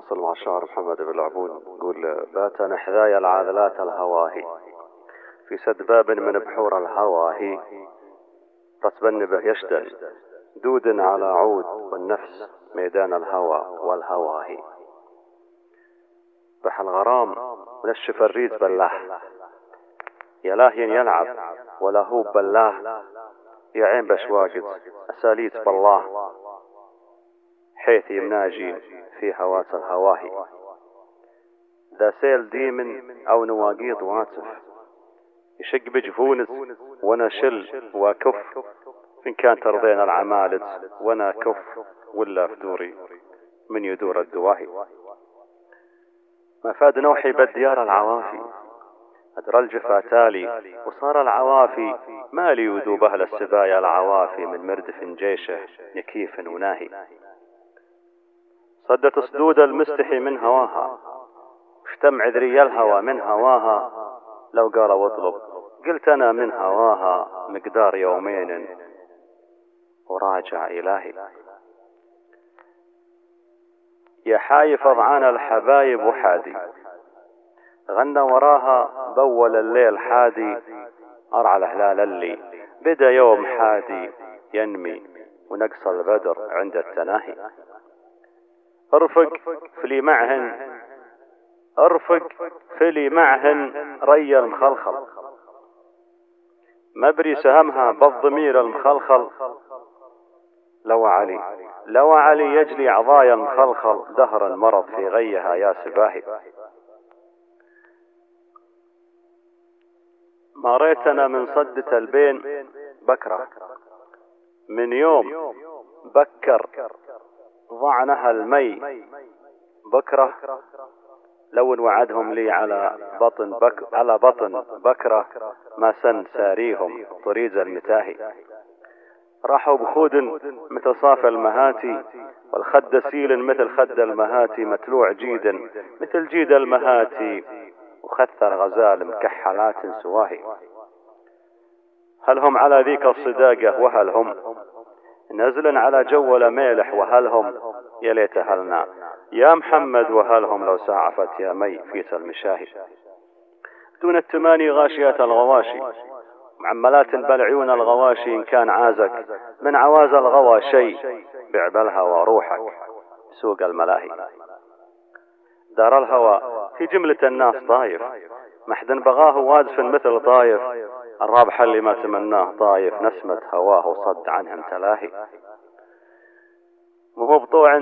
نواصل مع الشاعر محمد بن العبود. يقول: بات نحذاي العاذلات الهواهي في سد باب من بحور الهواهي، رتبن به يشتن دود على عود، والنفس ميدان الهوى والهواهي. بح الغرام ونشف الريد بلاح، يا لاهين يلعب ولا هو بلاه، يا عين بشواقد أساليت بالله، حيث يمناجي في هوات الهواهي. ذا سيل ديمن أو نواقيض واتف، يشق بجفونس وانا شل وكف، إن كان ترضين العمالت وانا كف، ولا فدوري من يدور الدواهي. ما فاد نوحي بالديار العوافي، أدرى الجفا تالي وصار العوافي، مالي يذوب أهل السبايا العوافي من مردف جيشه نكيف وناهي. صدت صدود المستحي من هواها، اشتم عذري الهوى من هواها، لو قال واطلب قلت أنا من هواها، مقدار يومين وراجع إلهي. يا حايف أضعان الحبايب وحادي، غنى وراها بول الليل حادي، أرعى الهلال اللي بدا يوم حادي ينمي، ونقص البدر عند التناهي. ارفق فلي معهن، ارفق فلي معهن ري المخلخل، مبري سهمها بالضمير المخلخل، لو علي يجلي عضايا المخلخل، دهر المرض في غيها يا سباهي. ما ريتنا من صدة البين بكرة، من يوم بكر ضعنها المي بكرة، لو وعدهم لي على بطن بكرة، ما سن ساريهم طريز المتاهي. راحوا بخود مثل صاف المهاتي، والخد سيل مثل خد المهاتي، متلوع جيدا مثل جيد المهاتي، وخثر غزال مكحلات سواهي. هل هم على ذيك الصداقة وهل هم نزل على جول ميلح، وهل هم يا ليت هلنا يا محمد، وهل هم لو ساعفت يا مي فيس المشاهي. دون التماني غاشيات الغواشي، معملات بالعيون الغواشي، إن كان عازك من عواز الغوى شيء، بع بالهوى روحك سوق الملاهي. دار الهوى في جملة الناس طايف، محد بغاه وازف مثل طايف، الرابح اللي ما تمناه طايف، نسمة هواه صد عنهم تلاهي. مهو بطوع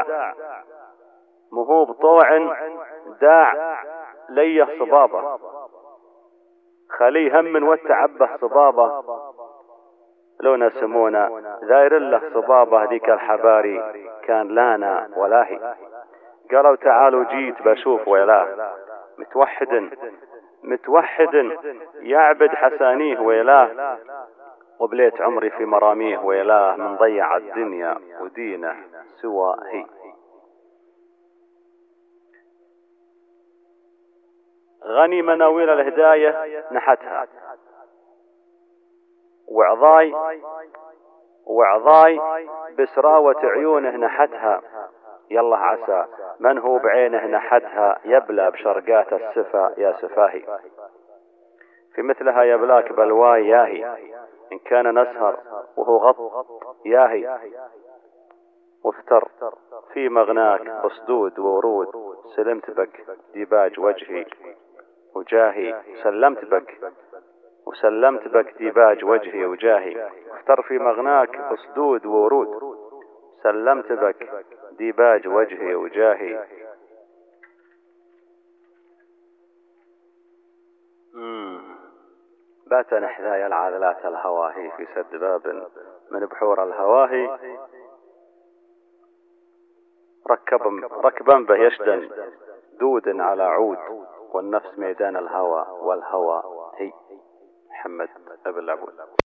داع ليه صبابه، خلي هم وتعبه صبابه، لو نسمونا ذاير له صبابه، ذيك الحباري كان لانا ولاهي. قالوا تعالوا جيت بشوف ويلاه، متوحد يعبد حسانيه ويلاه، وبليت عمري في مراميه ويلاه، من ضيع الدنيا ودينه سوى هي. غني مناويل الهداية نحتها، وعضاي بسراوة عيونه نحتها، يلا عسى من هو بعينه نحتها، يبلى بشرقات السفا يا سفاهي. في مثلها يبلاك بلواي ياهي، إن كان نسهر وهو غط ياهي، وافتر في مغناك أصدود وورود، سلمت بك ديباج وجهي وجاهي، سلمت بك ديباج وجهي وجاهي. افتر في مغناك أصدود وورود، سلمت بك ديباج وجهي وجاهي. بات نحذاي العاذلات الهواهي في سد باب من بحور الهواهي، ركبا به يشدن دود على عود، والنفس ميدان الهوى والهوى هي. محمد بن العبود.